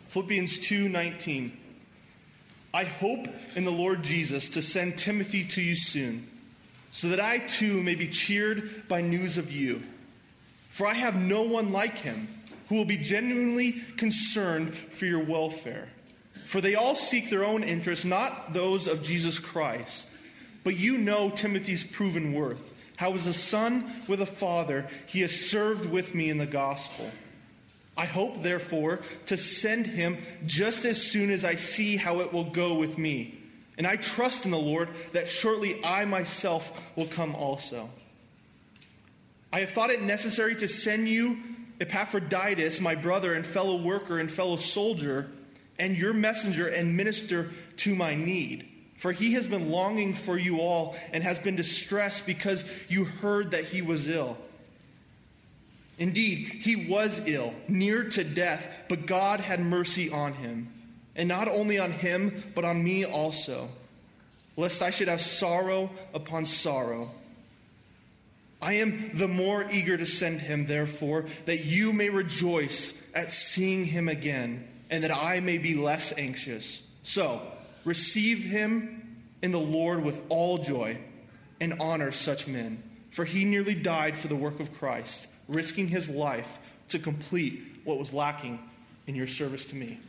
Philippians 2:19. I hope in the Lord Jesus to send Timothy to you soon, so that I too may be cheered by news of you. For I have no one like him who will be genuinely concerned for your welfare. For they all seek their own interests, not those of Jesus Christ. But you know Timothy's proven worth, how as a son with a father he has served with me in the gospel. I hope, therefore, to send him just as soon as I see how it will go with me. And I trust in the Lord that shortly I myself will come also. I have thought it necessary to send you Epaphroditus, my brother and fellow worker and fellow soldier, and your messenger and minister to my need. For he has been longing for you all and has been distressed because you heard that he was ill. Indeed, he was ill, near to death, but God had mercy on him. And not only on him, but on me also, lest I should have sorrow upon sorrow. I am the more eager to send him, therefore, that you may rejoice at seeing him again, and that I may be less anxious. So, receive him in the Lord with all joy, and honor such men. For he nearly died for the work of Christ, risking his life to complete what was lacking in your service to me.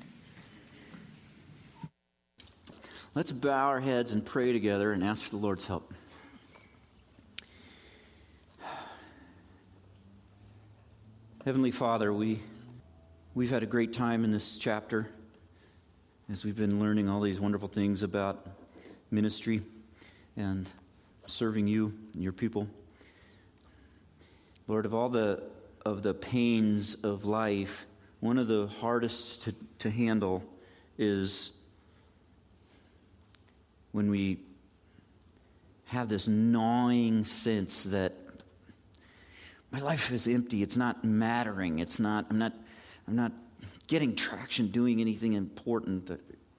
Let's bow our heads and pray together and ask for the Lord's help. Heavenly Father, we've had a great time in this chapter as we've been learning all these wonderful things about ministry and serving you and your people. Lord, of all the pains of life, one of the hardest to handle is when we have this gnawing sense that my life is empty. It's not mattering. I'm not getting traction, doing anything important.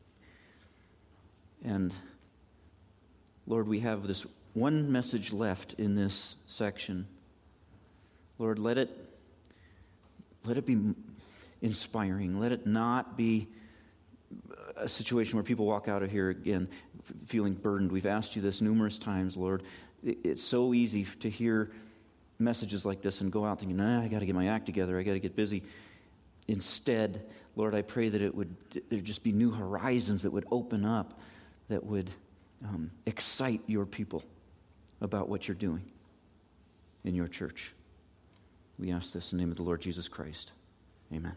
And Lord, we have this one message left in this section. Lord, let it be inspiring. Let it not be a situation where people walk out of here again feeling burdened. We've asked you this numerous times, Lord. It's so easy to hear messages like this and go out thinking, I got to get my act together. I got to get busy. Instead, Lord, I pray that there'd just be new horizons that would open up, that would excite your people about what you're doing in your church. We ask this in the name of the Lord Jesus Christ. Amen.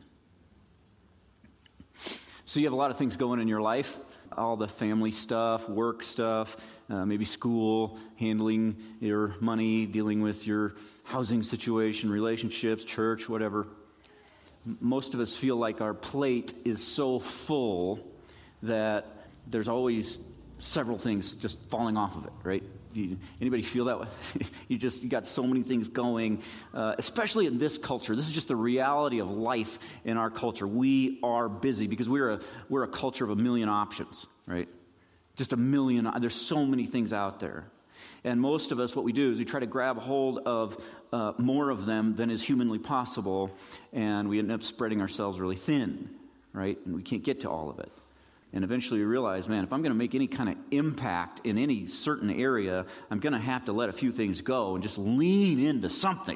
So you have a lot of things going in your life, all the family stuff, work stuff, maybe school, handling your money, dealing with your housing situation, relationships, church, whatever. Most of us feel like our plate is so full that there's always several things just falling off of it, right? Anybody feel that way? You got so many things going, especially in this culture. This is just the reality of life in our culture. We are busy because we're a culture of a million options, right? Just a million. There's so many things out there. And most of us, what we do is we try to grab hold of more of them than is humanly possible, and we end up spreading ourselves really thin, right? And we can't get to all of it. And eventually we realize, man, if I'm going to make any kind of impact in any certain area, I'm going to have to let a few things go and just lean into something.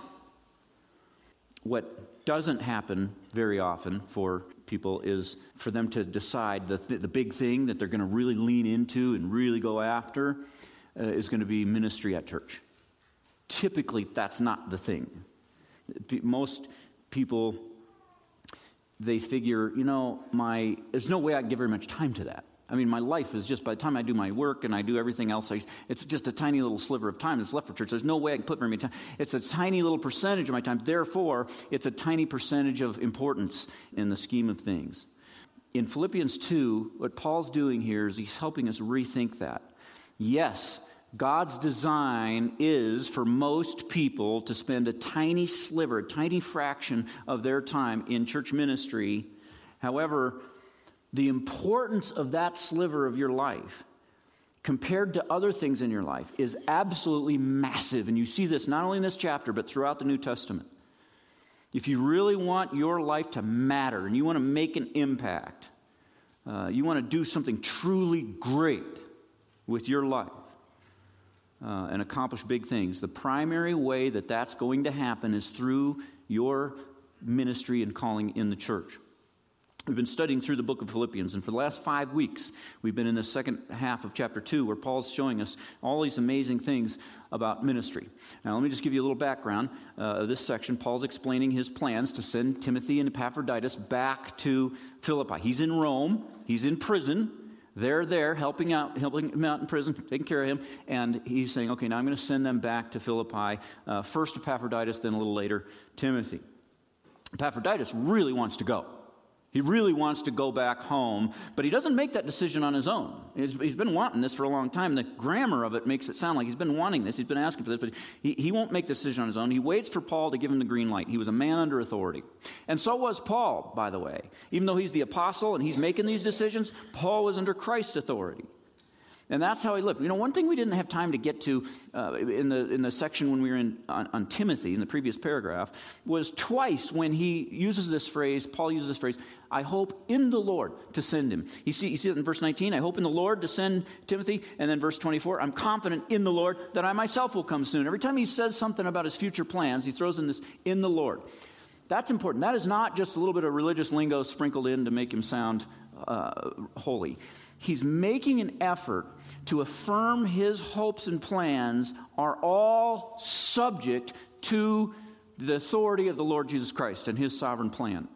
What doesn't happen very often for people is for them to decide the big thing that they're going to really lean into and really go after is going to be ministry at church. Typically, that's not the thing. Most people, they figure, there's no way I can give very much time to that. I mean, my life is just, by the time I do my work and I do everything else, it's just a tiny little sliver of time that's left for church. There's no way I can put very much time. It's a tiny little percentage of my time. Therefore, it's a tiny percentage of importance in the scheme of things. In Philippians 2, what Paul's doing here is he's helping us rethink that. Yes, God's design is for most people to spend a tiny sliver, a tiny fraction of their time in church ministry. However, the importance of that sliver of your life compared to other things in your life is absolutely massive. And you see this not only in this chapter, but throughout the New Testament. If you really want your life to matter and you want to make an impact, you want to do something truly great with your life and accomplish big things, the primary way that that's going to happen is through your ministry and calling in the church. We've been studying through the book of Philippians, and for the last 5 weeks, we've been in the second half of chapter 2, where Paul's showing us all these amazing things about ministry. Now, let me just give you a little background of this section. Paul's explaining his plans to send Timothy and Epaphroditus back to Philippi. He's in Rome. He's in prison. They're there helping him out in prison, taking care of him, and he's saying, okay, now I'm going to send them back to Philippi. First Epaphroditus, then a little later, Timothy. Epaphroditus really wants to go. He really wants to go back home, but he doesn't make that decision on his own. He's been wanting this for a long time. The grammar of it makes it sound like he's been wanting this. He's been asking for this, but he won't make the decision on his own. He waits for Paul to give him the green light. He was a man under authority. And so was Paul, by the way. Even though he's the apostle and he's making these decisions, Paul was under Christ's authority. And that's how he lived. You know, one thing we didn't have time to get to in the section when we were on Timothy, in the previous paragraph, was twice when he uses this phrase, Paul uses this phrase, I hope in the Lord to send him. You see it in verse 19, I hope in the Lord to send Timothy. And then verse 24, I'm confident in the Lord that I myself will come soon. Every time he says something about his future plans, he throws in this, in the Lord. That's important. That is not just a little bit of religious lingo sprinkled in to make him sound holy. He's making an effort to affirm his hopes and plans are all subject to the authority of the Lord Jesus Christ and his sovereign plan.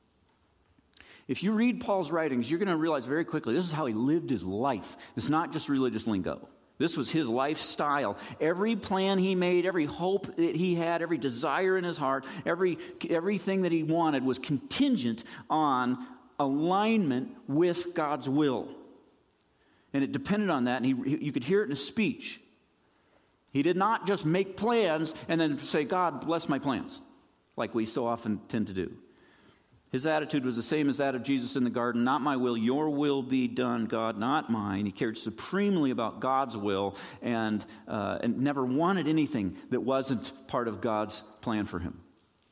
If you read Paul's writings, you're going to realize very quickly this is how he lived his life. It's not just religious lingo. This was his lifestyle. Every plan he made, every hope that he had, every desire in his heart, everything that he wanted was contingent on alignment with God's will. And it depended on that, and you could hear it in his speech. He did not just make plans and then say, God, bless my plans, like we so often tend to do. His attitude was the same as that of Jesus in the garden. Not my will, your will be done, God, not mine. He cared supremely about God's will and never wanted anything that wasn't part of God's plan for him.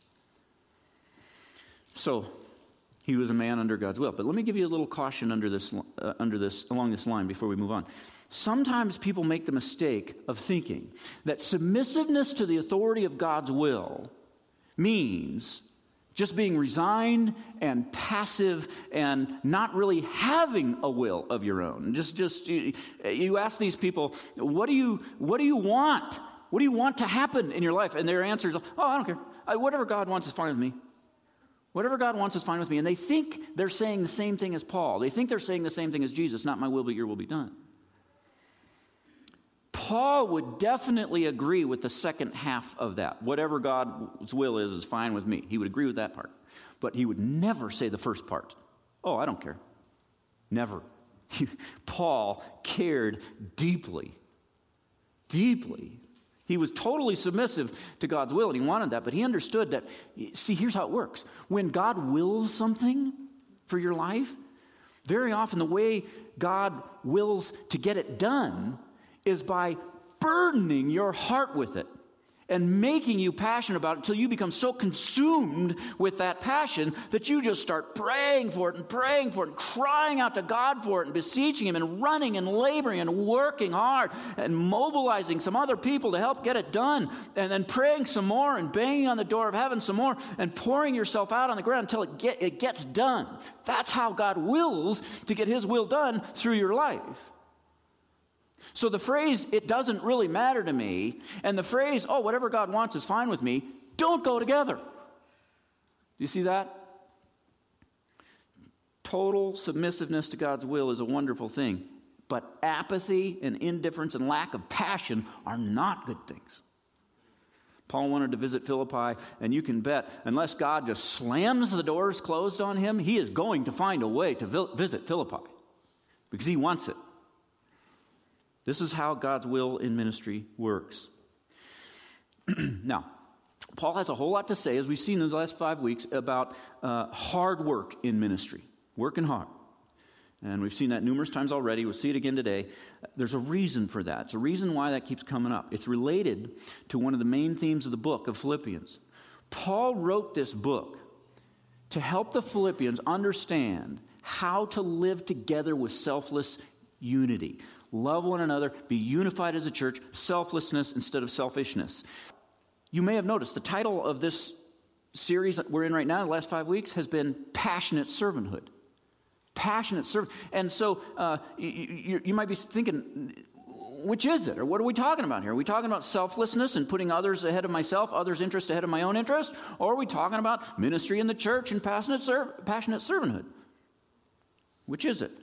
So, he was a man under God's will. But let me give you a little caution along this line before we move on. Sometimes people make the mistake of thinking that submissiveness to the authority of God's will means just being resigned and passive and not really having a will of your own. You ask these people, what do you want? What do you want to happen in your life? And their answer is, I don't care. Whatever God wants is fine with me. Whatever God wants is fine with me. And they think they're saying the same thing as Paul. They think they're saying the same thing as Jesus. Not my will, but your will be done. Paul would definitely agree with the second half of that. Whatever God's will is fine with me. He would agree with that part. But he would never say the first part. I don't care. Never. Paul cared deeply. Deeply. He was totally submissive to God's will, and he wanted that, but he understood that, see, here's how it works. When God wills something for your life, very often the way God wills to get it done is by burdening your heart with it and making you passionate about it until you become so consumed with that passion that you just start praying for it and crying out to God for it and beseeching him and running and laboring and working hard and mobilizing some other people to help get it done, and then praying some more and banging on the door of heaven some more and pouring yourself out on the ground until it gets done. That's how God wills to get his will done through your life. So the phrase, it doesn't really matter to me, and the phrase, whatever God wants is fine with me, don't go together. Do you see that? Total submissiveness to God's will is a wonderful thing, but apathy and indifference and lack of passion are not good things. Paul wanted to visit Philippi, and you can bet, unless God just slams the doors closed on him, he is going to find a way to visit Philippi because he wants it. This is how God's will in ministry works. Now, Paul has a whole lot to say, as we've seen in the last 5 weeks, about hard work in ministry, working hard. And we've seen that numerous times already. We'll see it again today. There's a reason for that. It's a reason why that keeps coming up. It's related to one of the main themes of the book of Philippians. Paul wrote this book to help the Philippians understand how to live together with selfless unity. Love one another, be unified as a church, selflessness instead of selfishness. You may have noticed the title of this series that we're in right now, the last 5 weeks, has been Passionate Servanthood. Passionate servant. And so you might be thinking, which is it? Or what are we talking about here? Are we talking about selflessness and putting others ahead of myself, others' interests ahead of my own interest? Or are we talking about ministry in the church and passionate servanthood? Which is it?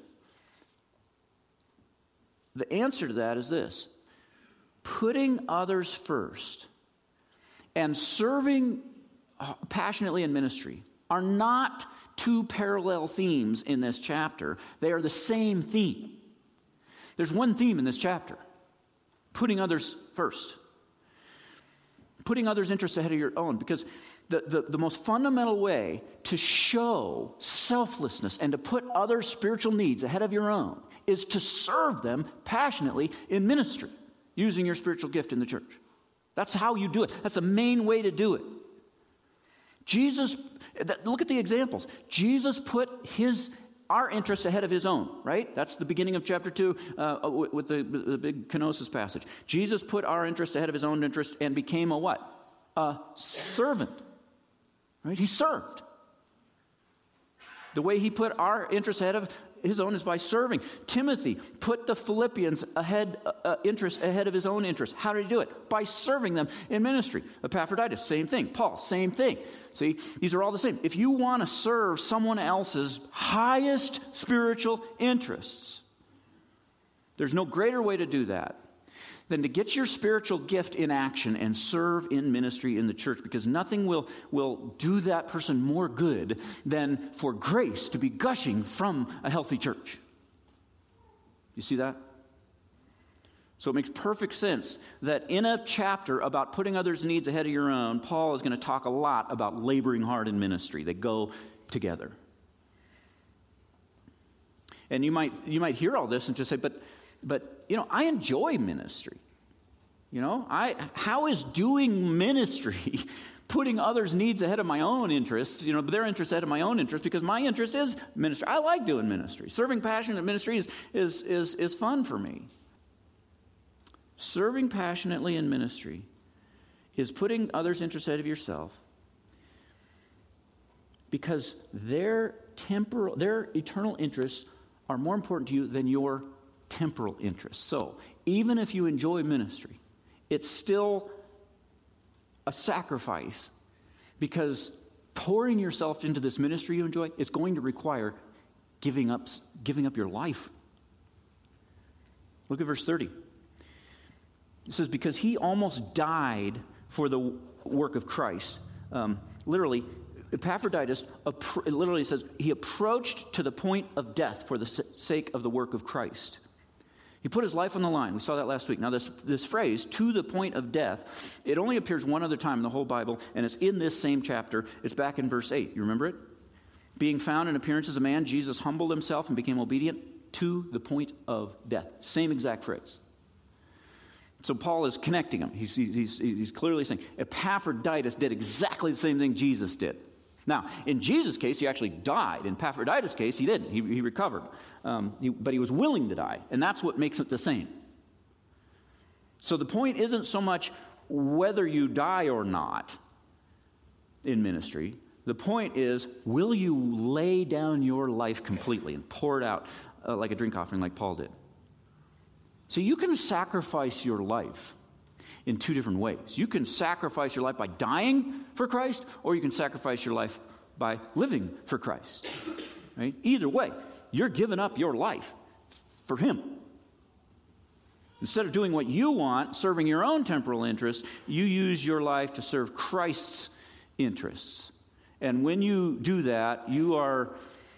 The answer to that is this: putting others first and serving passionately in ministry are not two parallel themes in this chapter. They are the same theme. There's one theme in this chapter: putting others first. Putting others' interests ahead of your own. Because the most fundamental way to show selflessness and to put other spiritual needs ahead of your own is to serve them passionately in ministry, using your spiritual gift in the church. That's how you do it. That's the main way to do it. Jesus, look at the examples. Jesus put our interests ahead of his own, right? That's the beginning of chapter 2 with the big kenosis passage. Jesus put our interests ahead of his own interest and became a what? A servant, right? He served. The way he put our interests ahead of his own is by serving. Timothy put the Philippians interest ahead of his own interest. How did he do it? By serving them in ministry. Epaphroditus, same thing. Paul, same thing. See, these are all the same. If you want to serve someone else's highest spiritual interests, there's no greater way to do that than to get your spiritual gift in action and serve in ministry in the church, because nothing will do that person more good than for grace to be gushing from a healthy church. You see that? So it makes perfect sense that in a chapter about putting others' needs ahead of your own, Paul is going to talk a lot about laboring hard in ministry. They go together. And you might hear all this and just say, but I enjoy ministry. How is doing ministry putting others' needs ahead of my own interests, their interests ahead of my own interests, because my interest is ministry. I like doing ministry. Serving passionate ministry is fun for me. Serving passionately in ministry is putting others' interests ahead of yourself, because their eternal interests are more important to you than your temporal interests. So, even if you enjoy ministry, it's still a sacrifice, because pouring yourself into this ministry you enjoy is going to require giving up your life. Look at verse 30. It says, because he almost died for the work of Christ. Literally, Epaphroditus, it literally says, he approached to the point of death for the sake of the work of Christ. He put his life on the line. We saw that last week. Now, this phrase, to the point of death, it only appears one other time in the whole Bible, and it's in this same chapter. It's back in verse 8. You remember it? Being found in appearance as a man, Jesus humbled himself and became obedient to the point of death. Same exact phrase. So Paul is connecting them. He's clearly saying Epaphroditus did exactly the same thing Jesus did. Now, in Jesus' case, he actually died. In Epaphroditus' case, he didn't. He recovered. But he was willing to die, and that's what makes it the same. So the point isn't so much whether you die or not in ministry. The point is, will you lay down your life completely and pour it out like a drink offering like Paul did? So you can sacrifice your life in two different ways. You can sacrifice your life by dying for Christ, or you can sacrifice your life by living for Christ. Right? Either way, you're giving up your life for him. Instead of doing what you want, serving your own temporal interests, you use your life to serve Christ's interests. And when you do that, you are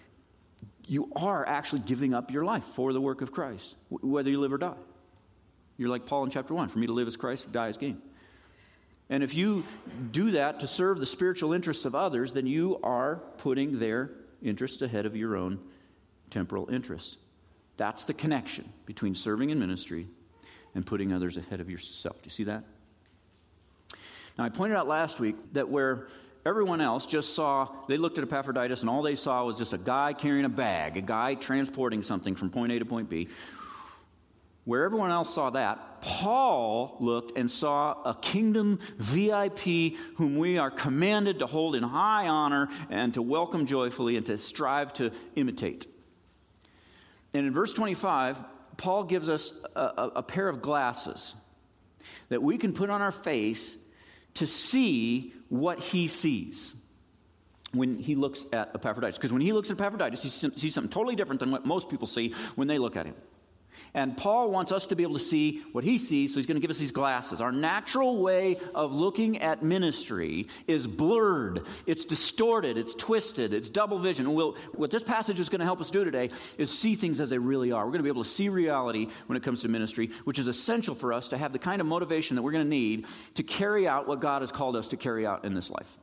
actually giving up your life for the work of Christ, whether you live or die. You're like Paul in chapter 1. For me to live as Christ, to die as gain. And if you do that to serve the spiritual interests of others, then you are putting their interests ahead of your own temporal interests. That's the connection between serving in ministry and putting others ahead of yourself. Do you see that? Now, I pointed out last week that where everyone else just saw, they looked at Epaphroditus and all they saw was just a guy carrying a bag, a guy transporting something from point A to point B. Where everyone else saw that, Paul looked and saw a kingdom VIP whom we are commanded to hold in high honor and to welcome joyfully and to strive to imitate. And in verse 25, Paul gives us a pair of glasses that we can put on our face to see what he sees when he looks at Epaphroditus. Because when he looks at Epaphroditus, he sees something totally different than what most people see when they look at him. And Paul wants us to be able to see what he sees, so he's going to give us these glasses. Our natural way of looking at ministry is blurred, it's distorted, it's twisted, it's double vision. And what this passage is going to help us do today is see things as they really are. We're going to be able to see reality when it comes to ministry, which is essential for us to have the kind of motivation that we're going to need to carry out what God has called us to carry out in this life.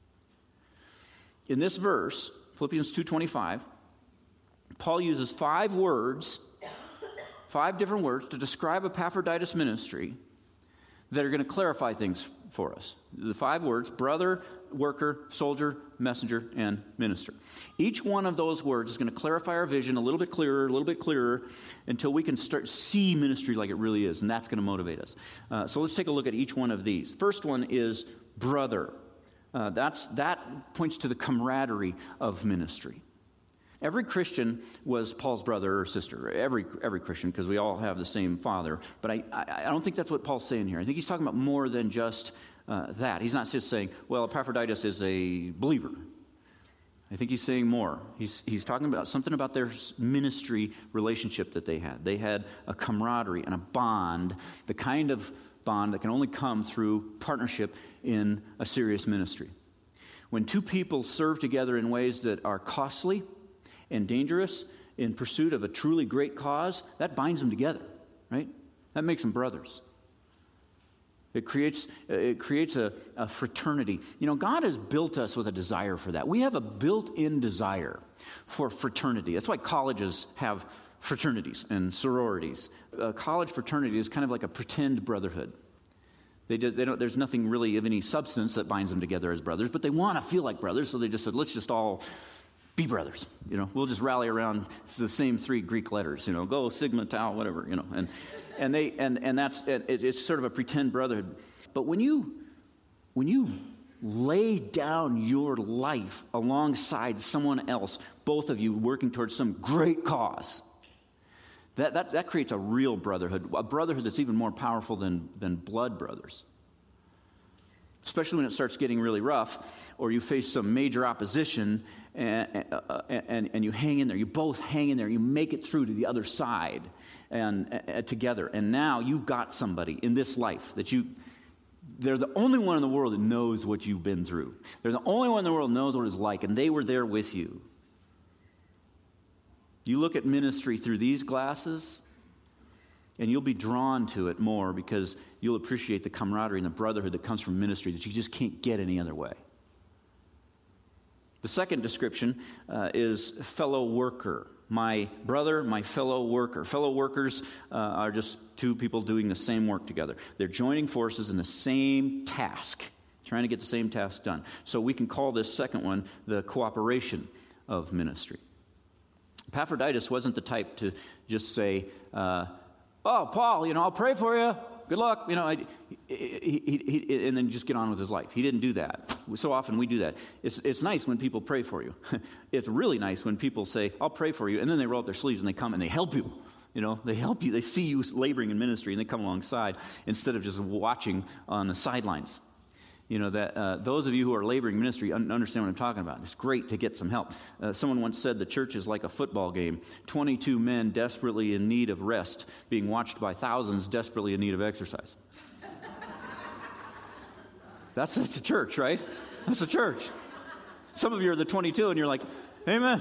In this verse, Philippians 2:25, Paul uses 5 different words to describe Epaphroditus' ministry that are going to clarify things for us. The 5 words: brother, worker, soldier, messenger, and minister. Each one of those words is going to clarify our vision a little bit clearer, until we can start to see ministry like it really is, and that's going to motivate us. So let's take a look at each one of these. First one is brother. That points to the camaraderie of ministry. Every Christian was Paul's brother or sister. Every Christian, because we all have the same father. But I don't think that's what Paul's saying here. I think he's talking about more than just that. He's not just saying, well, Epaphroditus is a believer. I think he's saying more. He's talking about something about their ministry relationship that they had. They had a camaraderie and a bond, the kind of bond that can only come through partnership in a serious ministry. When two people serve together in ways that are costly and dangerous in pursuit of a truly great cause, that binds them together, right? That makes them brothers. It creates a fraternity. You know, God has built us with a desire for that. We have a built-in desire for fraternity. That's why colleges have fraternities and sororities. A college fraternity is kind of like a pretend brotherhood. There's nothing really of any substance that binds them together as brothers, but they want to feel like brothers, so they just said, let's just all be brothers, you know. We'll just rally around the same 3 Greek letters, you know. Go Sigma Tau, whatever, you know. And it's sort of a pretend brotherhood. But when you lay down your life alongside someone else, both of you working towards some great cause, that creates a real brotherhood, a brotherhood that's even more powerful than blood brothers. Especially when it starts getting really rough, or you face some major opposition, and you hang in there. You both hang in there. You make it through to the other side, and together. And now you've got somebody in this life that they're the only one in the world that knows what you've been through. They're the only one in the world that knows what it's like, and they were there with you. You look at ministry through these glasses, and you'll be drawn to it more because you'll appreciate the camaraderie and the brotherhood that comes from ministry that you just can't get any other way. The second description is fellow worker. My brother, my fellow worker. Fellow workers are just 2 people doing the same work together. They're joining forces in the same task, trying to get the same task done. So we can call this second one the cooperation of ministry. Epaphroditus wasn't the type to just say, oh, Paul, you know, I'll pray for you. Good luck. You know, and then just get on with his life. He didn't do that. So often we do that. It's nice when people pray for you. It's really nice when people say, I'll pray for you, and then they roll up their sleeves and they come and they help you. You know, they help you. They see you laboring in ministry and they come alongside instead of just watching on the sidelines. You know, that those of you who are laboring in ministry understand what I'm talking about. It's great to get some help. Someone once said the church is like a football game. 22 men desperately in need of rest, being watched by thousands desperately in need of exercise. That's a church, right? That's a church. Some of you are the 22 and you're like, amen.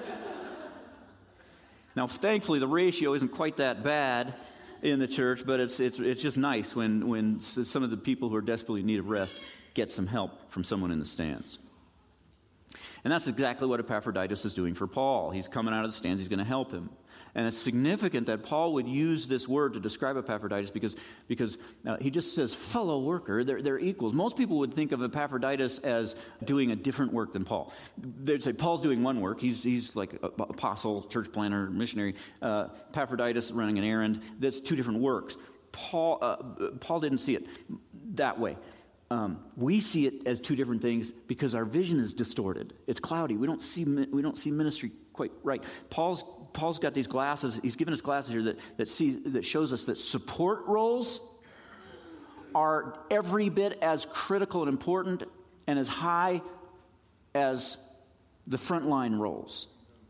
Now, thankfully, the ratio isn't quite that bad in the church, but it's just nice when some of the people who are desperately in need of rest get some help from someone in the stands. And that's exactly what Epaphroditus is doing for Paul. He's coming out of the stands. He's going to help him. And it's significant that Paul would use this word to describe Epaphroditus because he just says fellow worker. They're equals. Most people would think of Epaphroditus as doing a different work than Paul. They'd say Paul's doing one work. He's like an apostle, church planner, missionary. Epaphroditus running an errand. That's two different works. Paul didn't see it that way. We see it as two different things because our vision is distorted. It's cloudy. We don't see ministry quite right. Paul's got these glasses. He's given us glasses here that shows us that support roles are every bit as critical and important and as high as the frontline roles.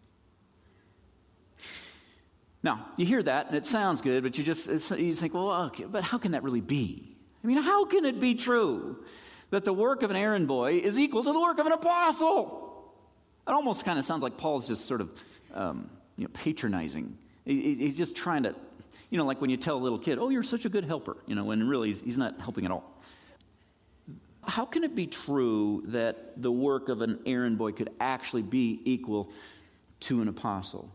Now, you hear that and it sounds good, but you think, well, okay, but how can that really be? I mean, how can it be true that the work of an errand boy is equal to the work of an apostle? It almost kind of sounds like Paul's just sort of patronizing. He's just trying to, like when you tell a little kid, oh, you're such a good helper, when really he's not helping at all. How can it be true that the work of an errand boy could actually be equal to an apostle?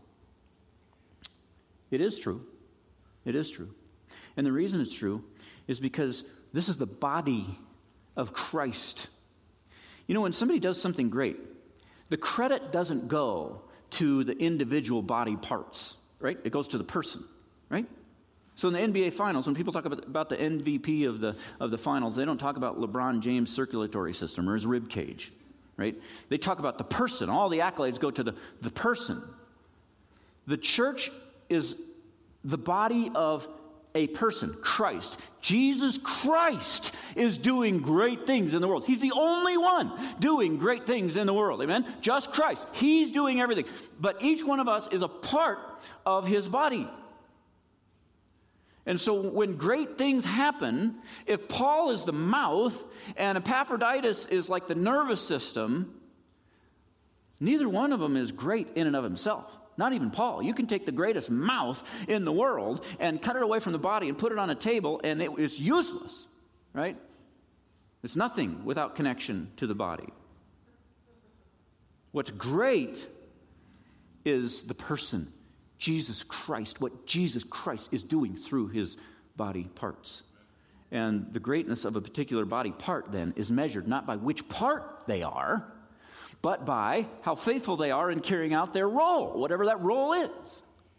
It is true. It is true. And the reason it's true is because this is the body of Christ. When somebody does something great, the credit doesn't go to the individual body parts, right? It goes to the person, right? So in the NBA Finals, when people talk about the MVP of the finals, they don't talk about LeBron James' circulatory system or his rib cage, right? They talk about the person. All the accolades go to the person. The church is the body of a person, Christ. Jesus Christ is doing great things in the world. He's the only one doing great things in the world. Amen? Just Christ. He's doing everything. But each one of us is a part of his body. And so when great things happen, if Paul is the mouth and Epaphroditus is like the nervous system, neither one of them is great in and of himself. Not even Paul. You can take the greatest mouth in the world and cut it away from the body and put it on a table, and it's useless, right? It's nothing without connection to the body. What's great is the person, Jesus Christ, what Jesus Christ is doing through his body parts. And the greatness of a particular body part, then, is measured not by which part they are, but by how faithful they are in carrying out their role, whatever that role is.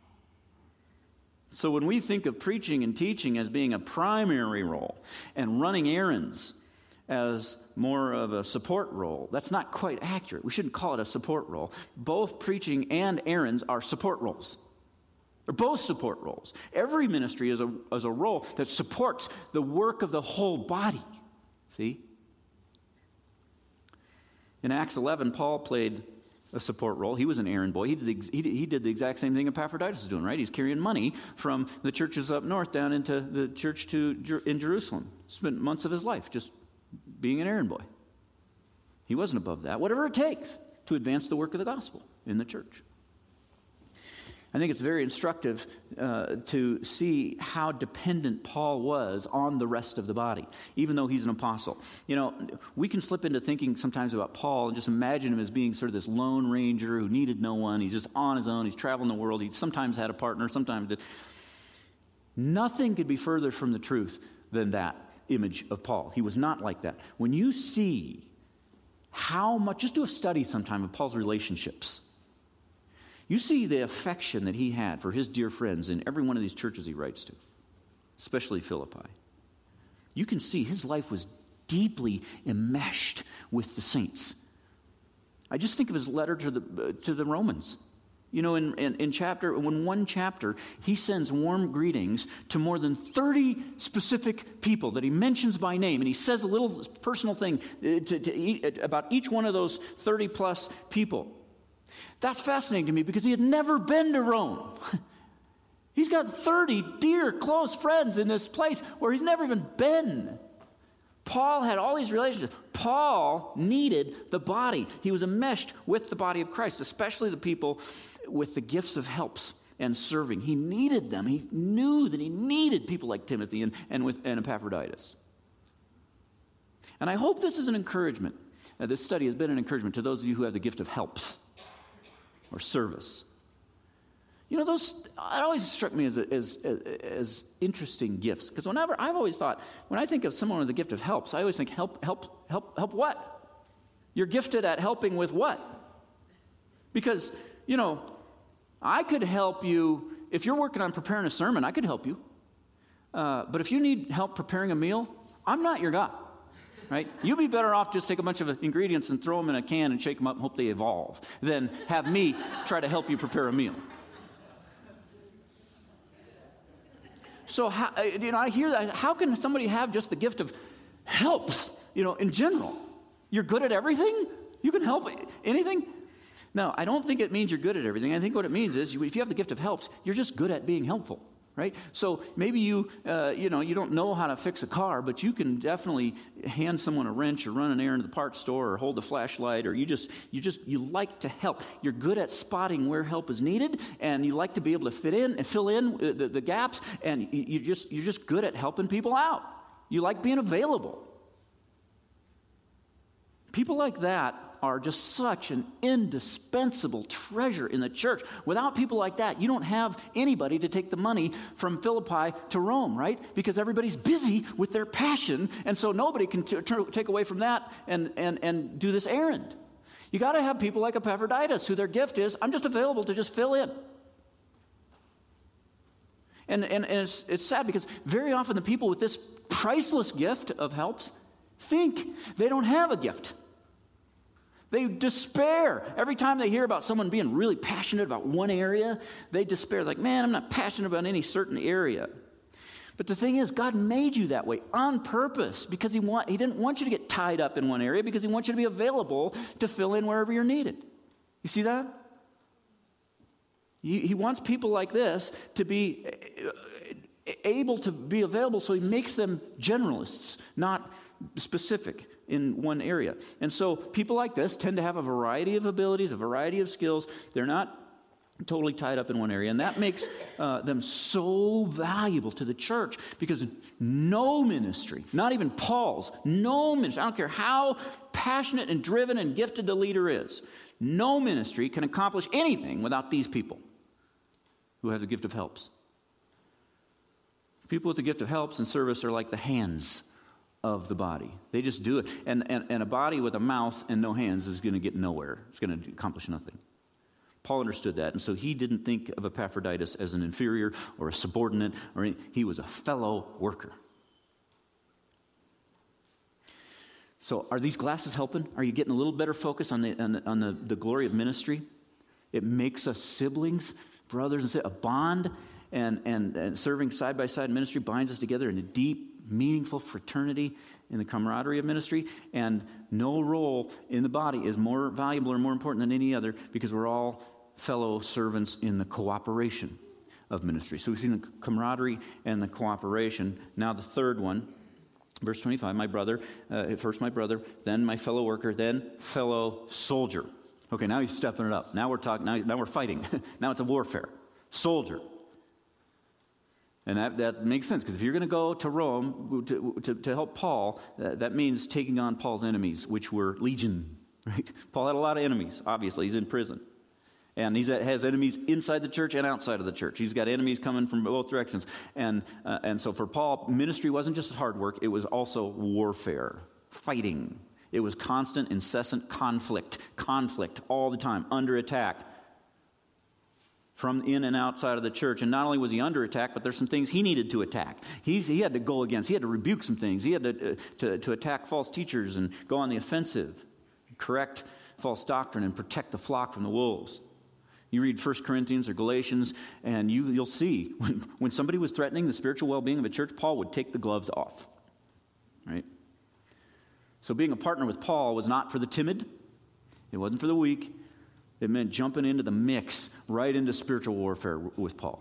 So when we think of preaching and teaching as being a primary role and running errands as more of a support role, that's not quite accurate. We shouldn't call it a support role. Both preaching and errands are support roles. They're both support roles. Every ministry is a role that supports the work of the whole body. See? In Acts 11, Paul played a support role. He was an errand boy. He did the exact same thing Epaphroditus is doing, right? He's carrying money from the churches up north down into the church in Jerusalem. Spent months of his life just being an errand boy. He wasn't above that. Whatever it takes to advance the work of the gospel in the church. I think it's very instructive to see how dependent Paul was on the rest of the body, even though he's an apostle. We can slip into thinking sometimes about Paul and just imagine him as being sort of this lone ranger who needed no one. He's just on his own. He's traveling the world. He sometimes had a partner, sometimes did. Nothing could be further from the truth than that image of Paul. He was not like that. When you see how much, just do a study sometime of Paul's relationships. You see the affection that he had for his dear friends in every one of these churches he writes to, especially Philippi. You can see his life was deeply enmeshed with the saints. I just think of his letter to the Romans. In one chapter, he sends warm greetings to more than 30 specific people that he mentions by name, and he says a little personal thing about each one of those 30 plus people. That's fascinating to me because he had never been to Rome. He's got 30 dear, close friends in this place where he's never even been. Paul had all these relationships. Paul needed the body. He was enmeshed with the body of Christ, especially the people with the gifts of helps and serving. He needed them. He knew that he needed people like Timothy and Epaphroditus. And I hope this is an encouragement This study has been an encouragement to those of you who have the gift of helps or service. You know, those it always struck me as interesting gifts. Because I've always thought, when I think of someone with the gift of helps, I always think, help what? You're gifted at helping with what? Because, you know, I could help you. If you're working on preparing a sermon, I could help you. But if you need help preparing a meal, I'm not your guy. Right? You'd be better off just take a bunch of ingredients and throw them in a can and shake them up and hope they evolve than have me try to help you prepare a meal. So, I hear that. How can somebody have just the gift of helps, in general? You're good at everything? You can help anything? No, I don't think it means you're good at everything. I think what it means is if you have the gift of helps, you're just good at being helpful, right? So maybe you don't know how to fix a car, but you can definitely hand someone a wrench or run an errand to the parts store or hold a flashlight, or you like to help. You're good at spotting where help is needed, and you like to be able to fit in and fill in the gaps, and you're just good at helping people out. You like being available. People like that are just such an indispensable treasure in the church. Without people like that, you don't have anybody to take the money from Philippi to Rome, right? Because everybody's busy with their passion, and so nobody can take away from that and do this errand. You got to have people like Epaphroditus, who their gift is, I'm just available to just fill in. And it's sad because very often the people with this priceless gift of helps think they don't have a gift. They despair. Every time they hear about someone being really passionate about one area, they despair. Like, man, I'm not passionate about any certain area. But the thing is, God made you that way on purpose because He didn't want you to get tied up in one area, because He wants you to be available to fill in wherever you're needed. You see that? He wants people like this to be able to be available, so He makes them generalists, not specific in one area. And so people like this tend to have a variety of abilities, a variety of skills. They're not totally tied up in one area. And that makes them so valuable to the church, because no ministry, not even Paul's, no ministry, I don't care how passionate and driven and gifted the leader is, no ministry can accomplish anything without these people who have the gift of helps. People with the gift of helps and service are like the hands of the body. They just do it. And a body with a mouth and no hands is going to get nowhere. It's going to accomplish nothing. Paul understood that, and so he didn't think of Epaphroditus as an inferior or a subordinate, he was a fellow worker. So are these glasses helping? Are you getting a little better focus on the glory of ministry? It makes us siblings, brothers and sisters, a bond, and serving side by side ministry binds us together in a deep, meaningful fraternity in the camaraderie of ministry, and no role in the body is more valuable or more important than any other, because we're all fellow servants in the cooperation of ministry. So we've seen the camaraderie and the cooperation. Now the third one, verse 25, my brother, first my brother, then my fellow worker, then fellow soldier. Okay, now he's stepping it up. Now we're talking. Now we're fighting. Now it's a warfare. Soldier. And that makes sense, because if you're going to go to Rome to help Paul, that means taking on Paul's enemies, which were legion. Right? Paul had a lot of enemies. Obviously, he's in prison, and he has enemies inside the church and outside of the church. He's got enemies coming from both directions, and so for Paul, ministry wasn't just hard work; it was also warfare, fighting. It was constant, incessant conflict all the time, under attack from in and outside of the church. And not only was he under attack, but there's some things he needed to attack. He had to go against. He had to rebuke some things. He had to attack false teachers and go on the offensive, correct false doctrine, and protect the flock from the wolves. You read 1 Corinthians or Galatians, and you'll see when somebody was threatening the spiritual well-being of a church, Paul would take the gloves off. Right? So being a partner with Paul was not for the timid. It wasn't for the weak. It meant jumping into the mix, right into spiritual warfare with Paul.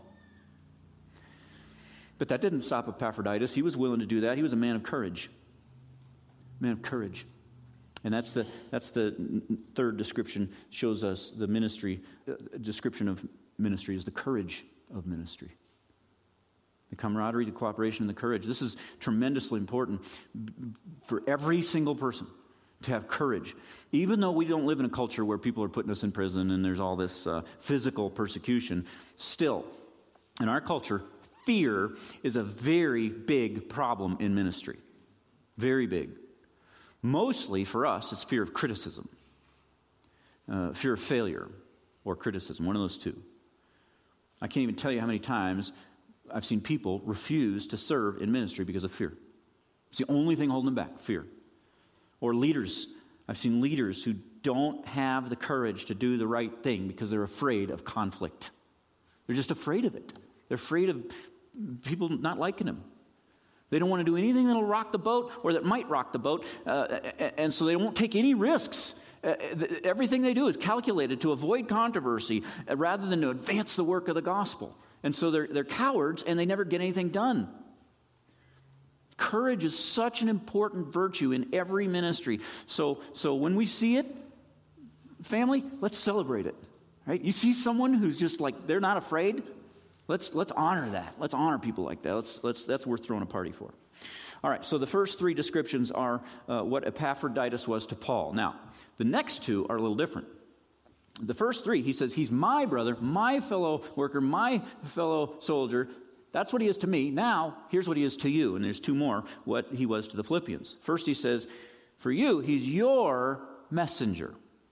But that didn't stop Epaphroditus. He was willing to do that. He was a man of courage. Man of courage. And that's the third description, shows us the ministry, description of ministry is the courage of ministry. The camaraderie, the cooperation, and the courage. This is tremendously important for every single person. to have courage. Even though we don't live in a culture where people are putting us in prison and there's all this physical persecution, still, in our culture, fear is a very big problem in ministry. Very big. Mostly for us, it's fear of criticism, fear of failure, or criticism, one of those two. I can't even tell you how many times I've seen people refuse to serve in ministry because of fear. It's the only thing holding them back, fear. Or leaders. I've seen leaders who don't have the courage to do the right thing because they're afraid of conflict. They're just afraid of it. They're afraid of people not liking them. They don't want to do anything that'll rock the boat or that might rock the boat, and so they won't take any risks. Everything they do is calculated to avoid controversy rather than to advance the work of the gospel. And so they're cowards and they never get anything done. Courage is such an important virtue in every ministry. So when we see it, family, let's celebrate it. Right? You see someone who's just like, they're not afraid? Let's honor that. Let's honor people like that. That's worth throwing a party for. All right, so the first three descriptions are what Epaphroditus was to Paul. Now, the next two are a little different. The first three, he says, he's my brother, my fellow worker, my fellow soldier. That's what he is to me. Now, here's what he is to you. And there's two more, what he was to the Philippians. First, he says, for you, he's your messenger.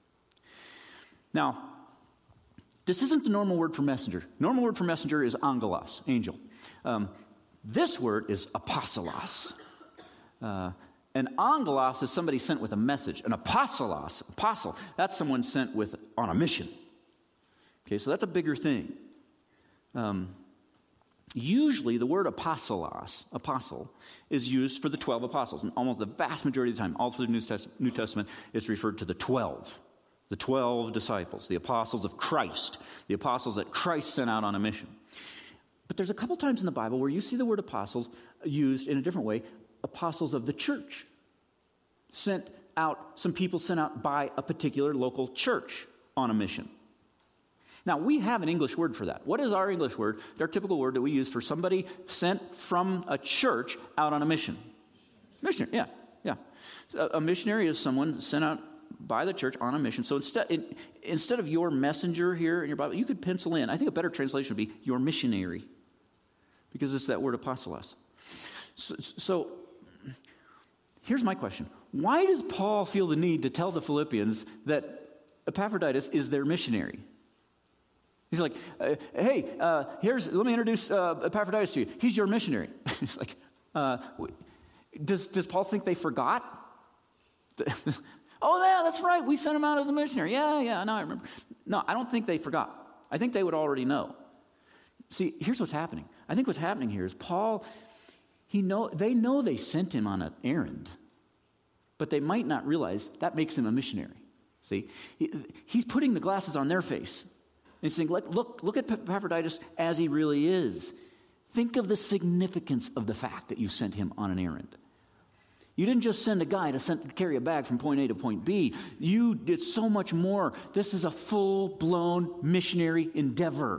Now, this isn't the normal word for messenger. Normal word for messenger is angelos, angel. This word is apostolos. An angelos is somebody sent with a message. An apostolos, apostle, that's someone sent on a mission. Okay, so that's a bigger thing. Usually the word apostolos, apostle, is used for the 12 apostles. And almost the vast majority of the time, all through the New Testament, it's referred to the 12. The 12 disciples, the apostles of Christ, the apostles that Christ sent out on a mission. But there's a couple times in the Bible where you see the word apostles used in a different way. Apostles of the church. Some people sent out by a particular local church on a mission. Now, we have an English word for that. What is our English word? Our typical word that we use for somebody sent from a church out on a mission. Missionary, yeah. A missionary is someone sent out by the church on a mission. So instead of your messenger here in your Bible, you could pencil in, I think a better translation would be your missionary, because it's that word apostolos. So here's my question. Why does Paul feel the need to tell the Philippians that Epaphroditus is their missionary? He's like, hey, let me introduce Epaphroditus to you. He's your missionary. It's like, does Paul think they forgot? Oh, yeah, that's right. We sent him out as a missionary. Yeah, now I remember. No, I don't think they forgot. I think they would already know. See, here's what's happening. I think what's happening here is Paul, they know they sent him on an errand, but they might not realize that makes him a missionary. See, he's putting the glasses on their face. And he's saying, look at Epaphroditus as he really is. Think of the significance of the fact that you sent him on an errand. You didn't just send a guy to carry a bag from point A to point B. You did so much more. This is a full-blown missionary endeavor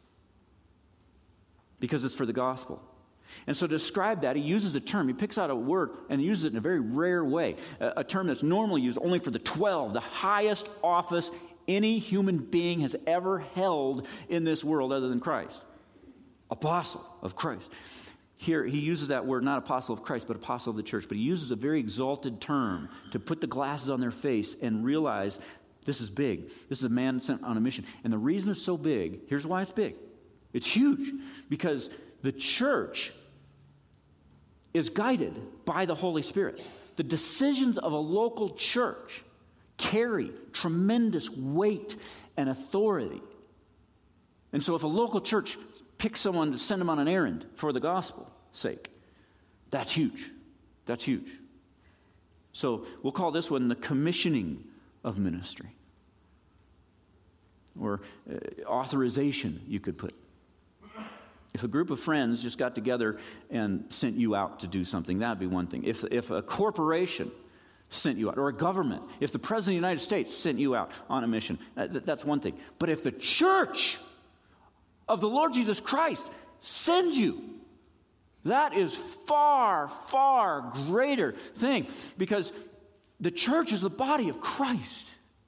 because it's for the gospel. And so to describe that, he uses a term. He picks out a word and uses it in a very rare way, a term that's normally used only for the 12, the highest office any human being has ever held in this world other than Christ. Apostle of Christ. Here, he uses that word, not apostle of Christ, but apostle of the church. But he uses a very exalted term to put the glasses on their face and realize this is big. This is a man sent on a mission. And the reason it's so big, here's why it's big. It's huge. Because the church is guided by the Holy Spirit. The decisions of a local church carry tremendous weight and authority. And so if a local church picks someone to send them on an errand for the gospel's sake, that's huge. That's huge. So we'll call this one the commissioning of ministry. Or authorization, you could put. If a group of friends just got together and sent you out to do something, that'd be one thing. If a corporation sent you out, or a government, if the President of the United States sent you out on a mission, that's one thing. But if the church of the Lord Jesus Christ sends you, that is far, far greater thing. Because The church is the body of Christ.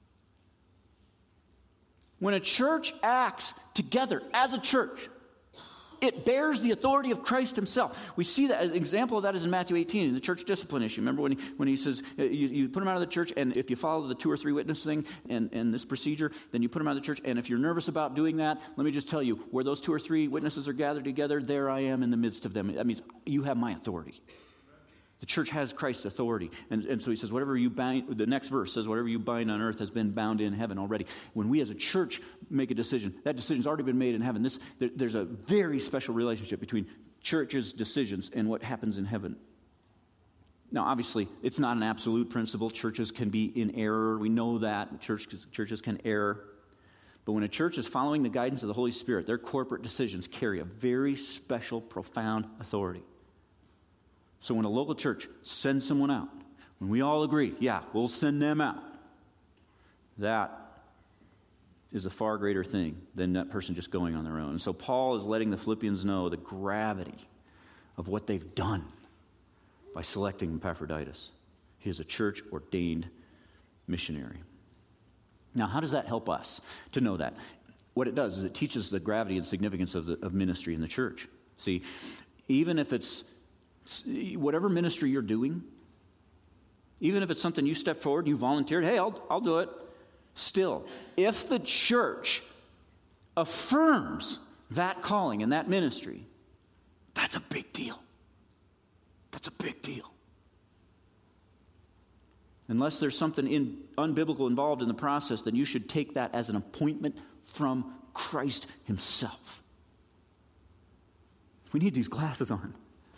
When a church acts together as a church, it bears the authority of Christ himself. We see that, an example of that is in Matthew 18, in the church discipline issue. Remember when he says, you put them out of the church, and if you follow the 2 or 3 witness thing and this procedure, then you put them out of the church. And if you're nervous about doing that, let me just tell you, where those 2 or 3 witnesses are gathered together, there I am in the midst of them. That means you have my authority. The church has Christ's authority. And so he says, whatever you bind, the next verse says, whatever you bind on earth has been bound in heaven already. When we as a church make a decision, that decision's already been made in heaven. There's a very special relationship between church's decisions and what happens in heaven. Now, obviously, it's not an absolute principle. Churches can be in error. We know that. Churches can err. But when a church is following the guidance of the Holy Spirit, their corporate decisions carry a very special, profound authority. So when a local church sends someone out, when we all agree, yeah, we'll send them out, that is a far greater thing than that person just going on their own. And so Paul is letting the Philippians know the gravity of what they've done by selecting Epaphroditus. He is a church-ordained missionary. Now, how does that help us to know that? What it does is it teaches the gravity and significance of ministry in the church. See, even if it's whatever ministry you're doing, even if it's something you stepped forward, you volunteered, hey, I'll do it. Still, if the church affirms that calling and that ministry, that's a big deal. That's a big deal. Unless there's something unbiblical involved in the process, then you should take that as an appointment from Christ himself. We need these glasses on.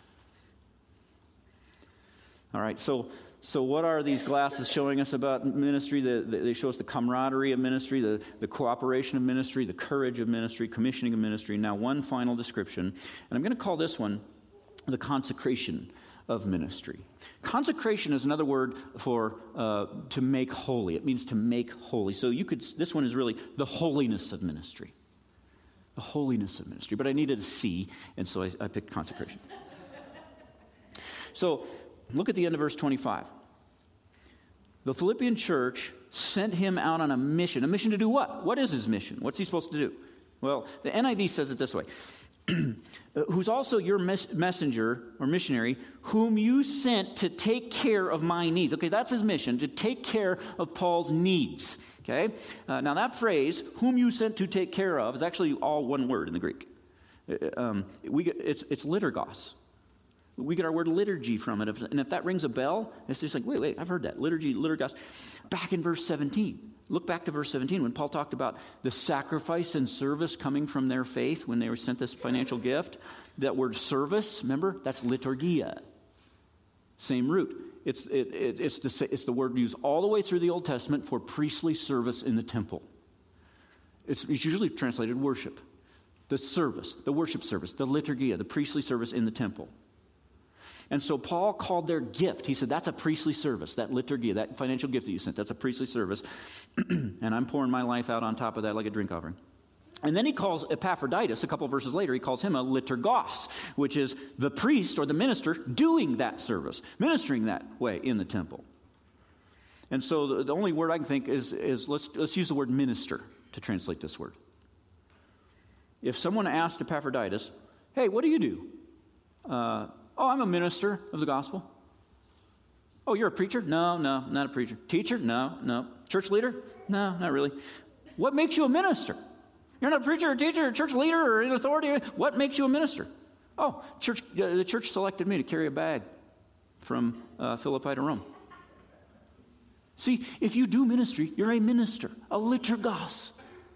All right, so what are these glasses showing us about ministry? They show us the camaraderie of ministry, the cooperation of ministry, the courage of ministry, commissioning of ministry. Now, one final description, and I'm going to call this one the consecration of ministry. Consecration is another word for to make holy. It means to make holy. So this one is really the holiness of ministry. The holiness of ministry. But I needed a C, and so I picked consecration. So, look at the end of verse 25. The Philippian church sent him out on a mission. A mission to do what? What is his mission? What's he supposed to do? Well, the NIV says it this way. Who's also your messenger or missionary, whom you sent to take care of my needs. Okay, that's his mission, to take care of Paul's needs. Okay? Now that phrase, whom you sent to take care of, is actually all one word in the Greek. It's liturgos. We get our word liturgy from it. And if that rings a bell, it's just like, wait, I've heard that. Liturgy, liturgos. Back in verse 17. Look back to verse 17 when Paul talked about the sacrifice and service coming from their faith when they were sent this financial gift. That word service, remember, that's liturgia. Same root. It's the word used all the way through the Old Testament for priestly service in the temple. It's usually translated worship. The service, the worship service, the liturgia, the priestly service in the temple. And so Paul called their gift. He said, that's a priestly service, that liturgia, that financial gift that you sent, that's a priestly service. And I'm pouring my life out on top of that like a drink offering. And then he calls Epaphroditus, a couple of verses later, he calls him a liturgos, which is the priest or the minister doing that service, ministering that way in the temple. And so the only word I can think is let's use the word minister to translate this word. If someone asked Epaphroditus, hey, what do you do? Oh, I'm a minister of the gospel. Oh, you're a preacher? No, not a preacher. Teacher? No. Church leader? No, not really. What makes you a minister? You're not a preacher or teacher or church leader or in authority. What makes you a minister? Oh, the church selected me to carry a bag from Philippi to Rome. See, if you do ministry, you're a minister, a liturgos.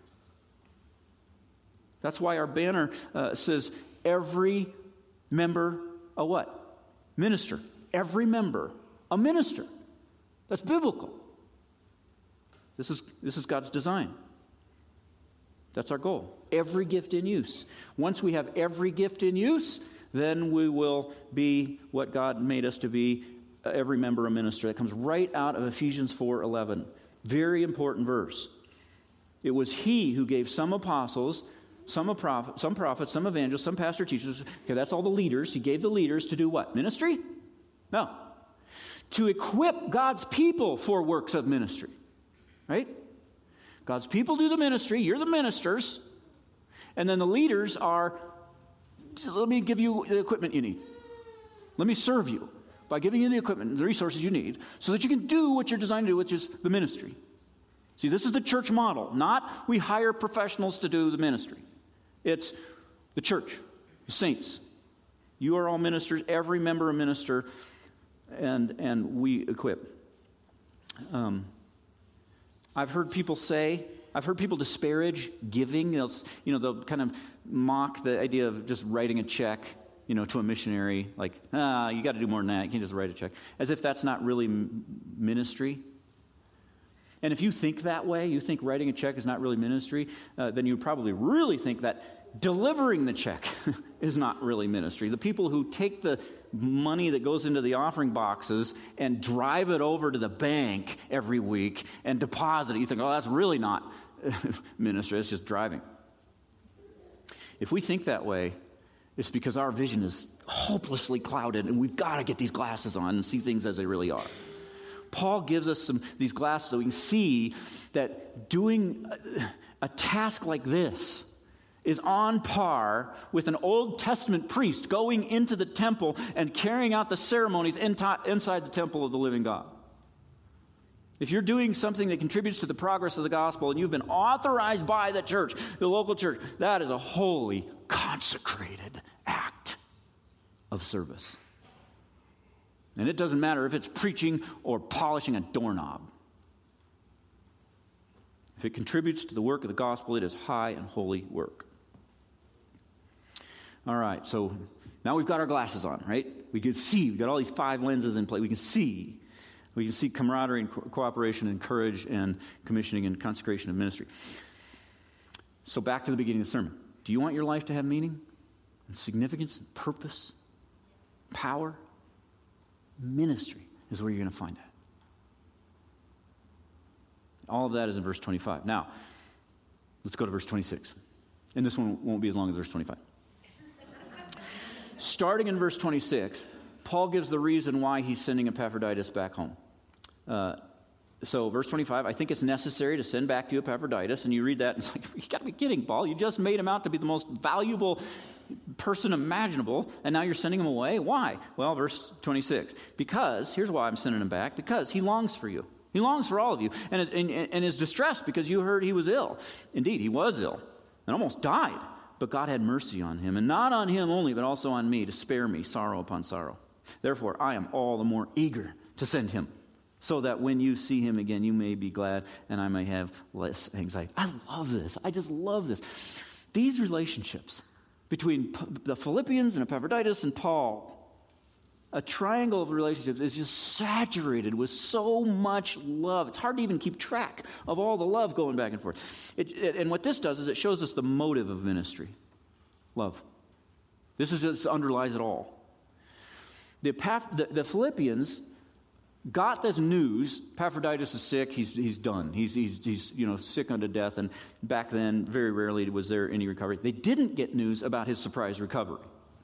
That's why our banner says every member a what? Minister. Every member a minister. That's biblical. This is God's design. That's our goal. Every gift in use. Once we have every gift in use, then we will be what God made us to be, every member a minister. That comes right out of Ephesians 4:11. Very important verse. It was he who gave some apostles, some prophets, some evangelists, some pastor teachers. Okay, that's all the leaders. He gave the leaders to do what? Ministry? No. to equip God's people for works of ministry. Right? God's people do the ministry. You're the ministers. And then the leaders are, let me give you the equipment you need. Let me serve you by giving you the equipment and the resources you need so that you can do what you're designed to do, which is the ministry. See, this is the church model, not we hire professionals to do the ministry. It's the church, the saints. You are all ministers, every member a minister, and we equip. I've heard people disparage giving. They'll kind of mock the idea of just writing a check, to a missionary. Like, you got to do more than that. You can't just write a check. As if that's not really ministry. And if you think that way, you think writing a check is not really ministry, then you probably really think that delivering the check is not really ministry. The people who take the money that goes into the offering boxes and drive it over to the bank every week and deposit it, you think, oh, that's really not ministry, it's just driving. If we think that way, it's because our vision is hopelessly clouded and we've got to get these glasses on and see things as they really are. Paul gives us these glasses so we can see that doing a task like this is on par with an Old Testament priest going into the temple and carrying out the ceremonies inside the temple of the living God. If you're doing something that contributes to the progress of the gospel and you've been authorized by the church, the local church, that is a holy, consecrated act of service. And it doesn't matter if it's preaching or polishing a doorknob. If it contributes to the work of the gospel, it is high and holy work. All right, so now we've got our glasses on, right? We can see. We've got all these 5 lenses in play. We can see. We can see camaraderie and cooperation and courage and commissioning and consecration of ministry. So back to the beginning of the sermon. Do you want your life to have meaning and significance and purpose, power? Ministry is where you're going to find that. All of that is in verse 25. Now, let's go to verse 26. And this one won't be as long as verse 25. Starting in verse 26, Paul gives the reason why he's sending Epaphroditus back home. So verse 25, I think it's necessary to send back to you Epaphroditus. And you read that and it's like, you got to be kidding, Paul. You just made him out to be the most valuable person imaginable, and now you're sending him away? Why? Well, verse 26, because, here's why I'm sending him back, because he longs for you. He longs for all of you, and is distressed because you heard he was ill. Indeed, he was ill and almost died, but God had mercy on him, and not on him only, but also on me, to spare me sorrow upon sorrow. Therefore, I am all the more eager to send him, so that when you see him again, you may be glad, and I may have less anxiety. I love this. I just love this. These relationships between the Philippians and Epaphroditus and Paul, a triangle of relationships is just saturated with so much love. It's hard to even keep track of all the love going back and forth. And what this does is it shows us the motive of ministry. Love. This underlies it all. The Philippians got this news. Epaphroditus is sick. He's done. He's sick unto death. And back then, very rarely was there any recovery. They didn't get news about his surprise recovery.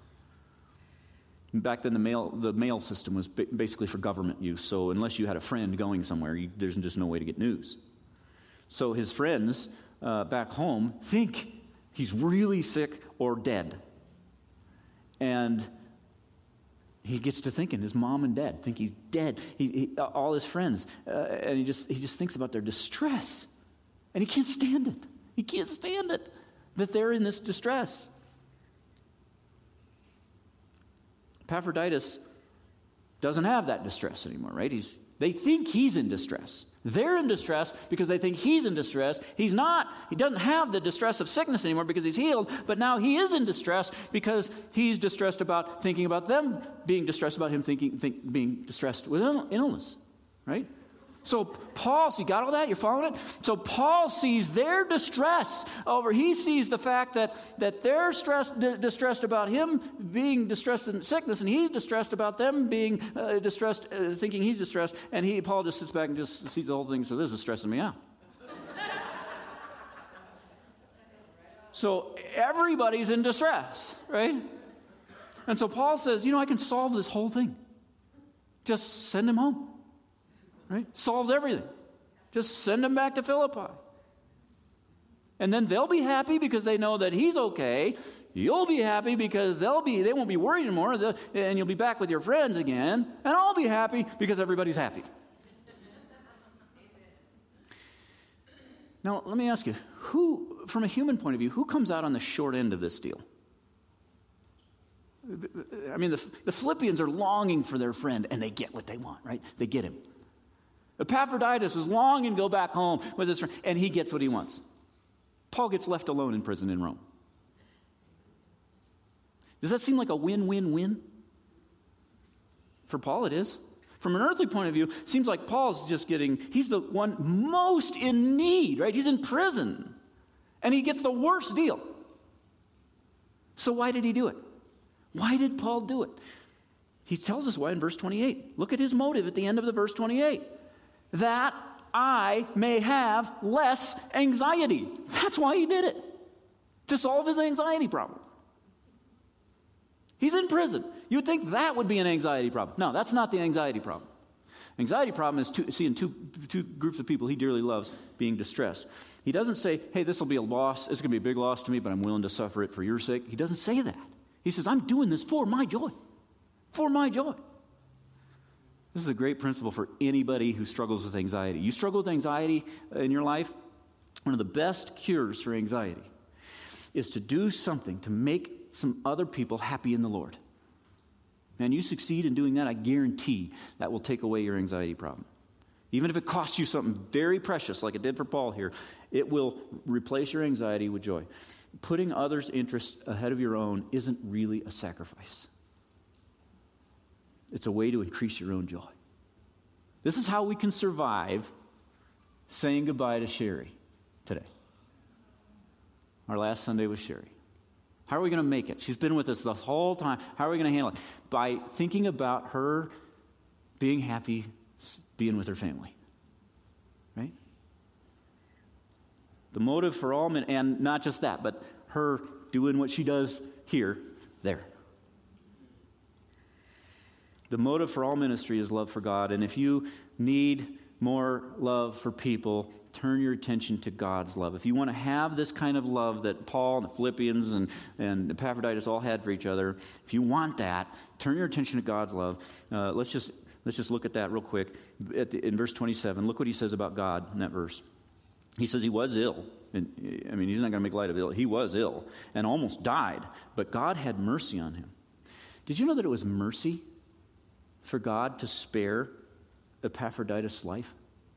Back then, the mail system was basically for government use. So unless you had a friend going somewhere, there's just no way to get news. So his friends back home think he's really sick or dead. And he gets to thinking his mom and dad think he's dead. All his friends, and he just thinks about their distress, and he can't stand it. He can't stand it that they're in this distress. Epaphroditus doesn't have that distress anymore, right? They think he's in distress. They're in distress because they think he's in distress. He's not. He doesn't have the distress of sickness anymore because he's healed, but now he is in distress because he's distressed about thinking about them being distressed about him being distressed with illness, right? So Paul, so you got all that? You're following it? So Paul sees their distress he sees the fact that they're distressed about him being distressed in sickness, and he's distressed about them being distressed, thinking he's distressed, and Paul just sits back and just sees the whole thing, so this is stressing me out. So everybody's in distress, right? And so Paul says, I can solve this whole thing. Just send him home. Right? Solves everything. Just send him back to Philippi. And then they'll be happy because they know that he's okay. You'll be happy because they won't be worried anymore, and you'll be back with your friends again. And I'll be happy because everybody's happy. Now, let me ask you, from a human point of view, who comes out on the short end of this deal? I mean, the Philippians are longing for their friend, and they get what they want, right? They get him. Epaphroditus is longing to go back home with his friend, and he gets what he wants. Paul gets left alone in prison in Rome. Does that seem like a win-win-win? For Paul, it is. From an earthly point of view, it seems like Paul's he's the one most in need, right? He's in prison, and he gets the worst deal. So why did he do it? Why did Paul do it? He tells us why in verse 28. Look at his motive at the end of the verse 28. That I may have less anxiety. That's why he did it. To solve his anxiety problem. He's in prison. You'd think that would be an anxiety problem. No, that's not the anxiety problem. Anxiety problem is seeing two groups of people he dearly loves being distressed. He doesn't say, hey, this will be a loss. It's going to be a big loss to me, but I'm willing to suffer it for your sake. He doesn't say that. He says, I'm doing this for my joy. For my joy. This is a great principle for anybody who struggles with anxiety. You struggle with anxiety in your life, one of the best cures for anxiety is to do something to make some other people happy in the Lord. Man, you succeed in doing that, I guarantee that will take away your anxiety problem. Even if it costs you something very precious, like it did for Paul here, it will replace your anxiety with joy. Putting others' interests ahead of your own isn't really a sacrifice. It's a way to increase your own joy. This is how we can survive saying goodbye to Sherry today. Our last Sunday was Sherry. How are we going to make it? She's been with us the whole time. How are we going to handle it? By thinking about her being happy, being with her family. Right? The motive for all men, and not just that, but her doing what she does here, there. The motive for all ministry is love for God. And if you need more love for people, turn your attention to God's love. If you want to have this kind of love that Paul and the Philippians and Epaphroditus all had for each other, if you want that, turn your attention to God's love. Let's just look at that real quick. In verse 27, look what he says about God in that verse. He says he was ill. And, I mean, he's not going to make light of it. He was ill and almost died, but God had mercy on him. Did you know that it was mercy for God to spare Epaphroditus' life?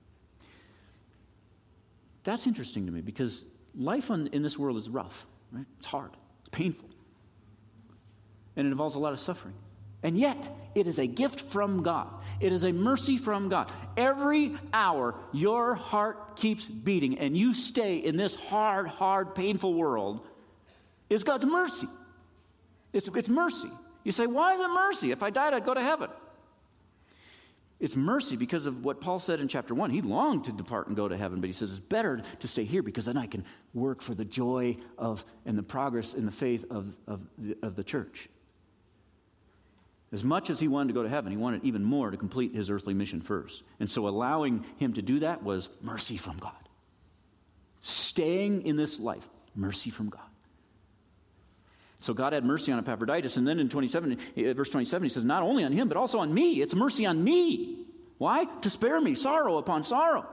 That's interesting to me because life in this world is rough, right? It's hard. It's painful. And it involves a lot of suffering. And yet, it is a gift from God. It is a mercy from God. Every hour, your heart keeps beating and you stay in this hard, painful world is God's mercy. It's mercy. You say, why is it mercy? If I died, I'd go to heaven. It's mercy because of what Paul said in chapter 1. He longed to depart and go to heaven, but he says it's better to stay here because then I can work for the joy of and the progress in the faith of the church. As much as he wanted to go to heaven, he wanted even more to complete his earthly mission first. And so allowing him to do that was mercy from God. Staying in this life, mercy from God. So God had mercy on Epaphroditus. And then in verse 27, he says, not only on him, but also on me. It's mercy on me. Why? To spare me sorrow upon sorrow.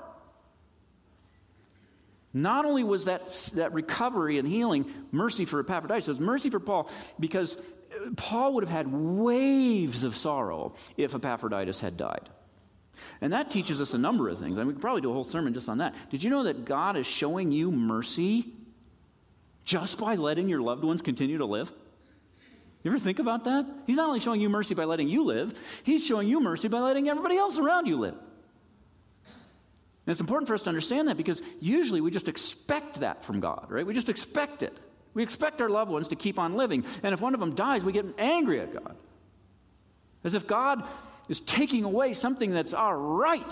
Not only was that recovery and healing mercy for Epaphroditus, it was mercy for Paul because Paul would have had waves of sorrow if Epaphroditus had died. And that teaches us a number of things. I mean, we could probably do a whole sermon just on that. Did you know that God is showing you mercy just by letting your loved ones continue to live? You ever think about that? He's not only showing you mercy by letting you live, he's showing you mercy by letting everybody else around you live. And it's important for us to understand that because usually we just expect that from God, right? We just expect it. We expect our loved ones to keep on living. And if one of them dies, we get angry at God. As if God is taking away something that's our right.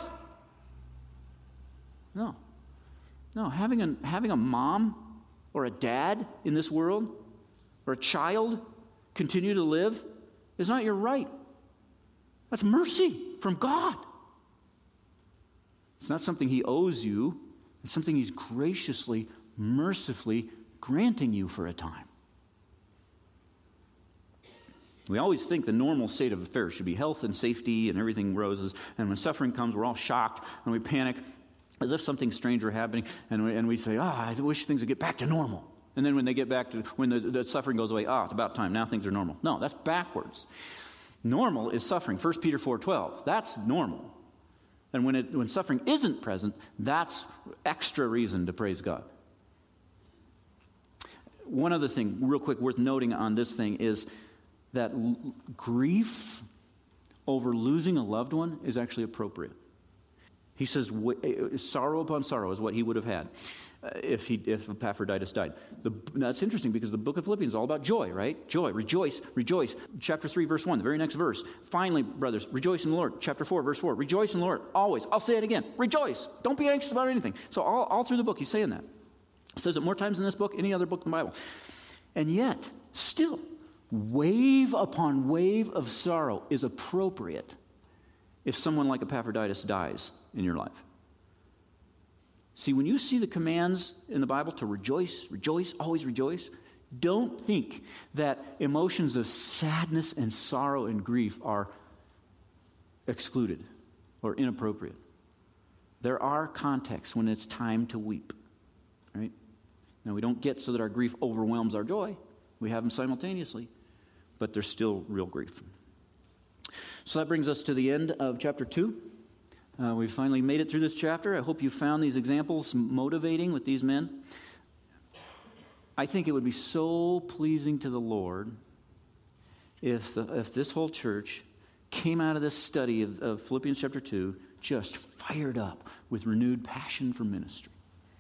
No, having a mom or a dad in this world, or a child continue to live, is not your right. That's mercy from God. It's not something he owes you. It's something he's graciously, mercifully granting you for a time. We always think the normal state of affairs should be health and safety and everything roses. And when suffering comes, we're all shocked and we panic as if something strange were happening. And we say, I wish things would get back to normal. And then when they get back to, when the suffering goes away, it's about time. Now things are normal. No, that's backwards. Normal is suffering. 1 Peter 4:12. That's normal. And when suffering isn't present, that's extra reason to praise God. One other thing, real quick, worth noting on this thing is that grief over losing a loved one is actually appropriate. He says sorrow upon sorrow is what he would have had if Epaphroditus died. That's interesting because the book of Philippians is all about joy, right? Joy, rejoice, rejoice. Chapter 3, verse 1, the very next verse. Finally, brothers, rejoice in the Lord. Chapter 4, verse 4, rejoice in the Lord. Always. I'll say it again. Rejoice. Don't be anxious about anything. So all through the book, he's saying that. He says it more times in this book, any other book in the Bible. And yet, still, wave upon wave of sorrow is appropriate if someone like Epaphroditus dies in your life. See, when you see the commands in the Bible to rejoice, rejoice, always rejoice, don't think that emotions of sadness and sorrow and grief are excluded or inappropriate. There are contexts when it's time to weep, right? Now, we don't get so that our grief overwhelms our joy. We have them simultaneously, but there's still real grief. So that brings us to the end of chapter 2. We finally made it through this chapter. I hope you found these examples motivating with these men. I think it would be so pleasing to the Lord if this whole church came out of this study of Philippians chapter 2 just fired up with renewed passion for ministry.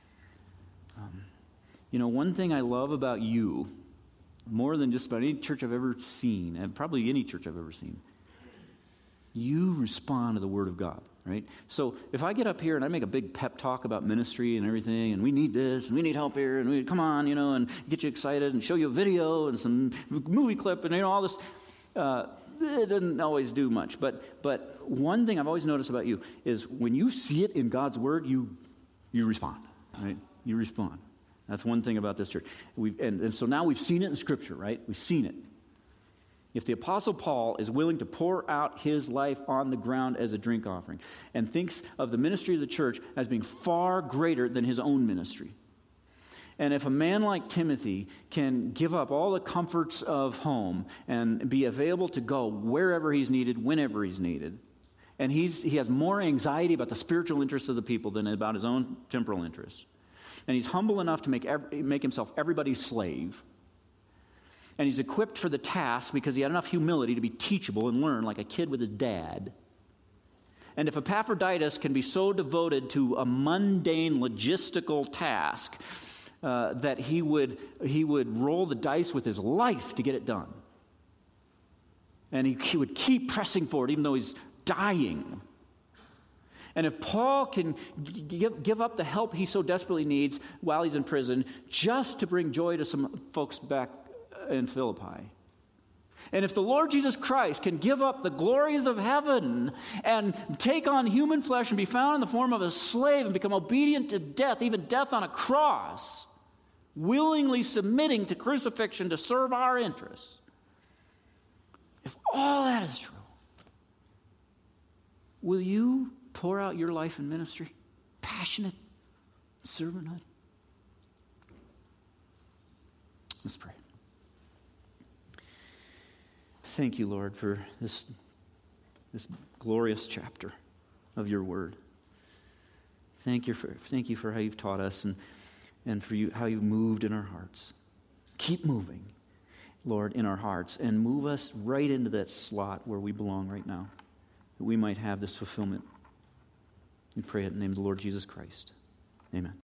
One thing I love about you, more than just about any church I've ever seen, and probably any church I've ever seen, you respond to the Word of God, right? So if I get up here and I make a big pep talk about ministry and everything, and we need this, and we need help here, and we come on, and get you excited, and show you a video and some movie clip, and all this, it doesn't always do much. But one thing I've always noticed about you is when you see it in God's Word, you respond, right? You respond. That's one thing about this church. And so now we've seen it in Scripture, right? We've seen it. If the Apostle Paul is willing to pour out his life on the ground as a drink offering and thinks of the ministry of the church as being far greater than his own ministry, and if a man like Timothy can give up all the comforts of home and be available to go wherever he's needed, whenever he's needed, and he has more anxiety about the spiritual interests of the people than about his own temporal interests, and he's humble enough to make himself everybody's slave, and he's equipped for the task because he had enough humility to be teachable and learn like a kid with his dad. And if Epaphroditus can be so devoted to a mundane logistical task that he would roll the dice with his life to get it done, and he would keep pressing forward even though he's dying. And if Paul can give up the help he so desperately needs while he's in prison just to bring joy to some folks back in Philippi, and if the Lord Jesus Christ can give up the glories of heaven and take on human flesh and be found in the form of a slave and become obedient to death, even death on a cross, willingly submitting to crucifixion to serve our interests, if all that is true, will you pour out your life in ministry? Passionate servanthood? Let's pray. Thank you, Lord, for this glorious chapter of your word. Thank you for how you've taught us and for how you've moved in our hearts. Keep moving, Lord, in our hearts, and move us right into that slot where we belong right now, that we might have this fulfillment. We pray it in the name of the Lord Jesus Christ. Amen.